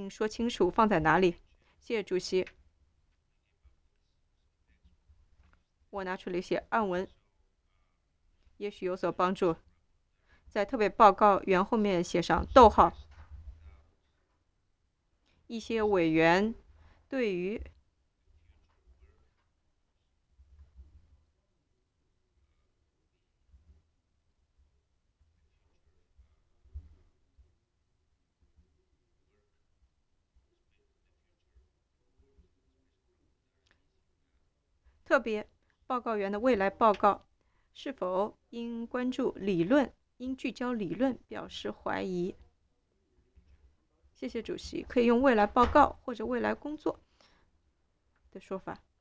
并说清楚放在哪里。谢谢主席。我拿出了一些暗文，也许有所帮助。在特别报告员后面写上逗号。一些委员对于特别报告员的未来报告是否应关注理论，应聚焦理论表示怀疑。谢谢主席。可以用未来报告或者未来工作的说法。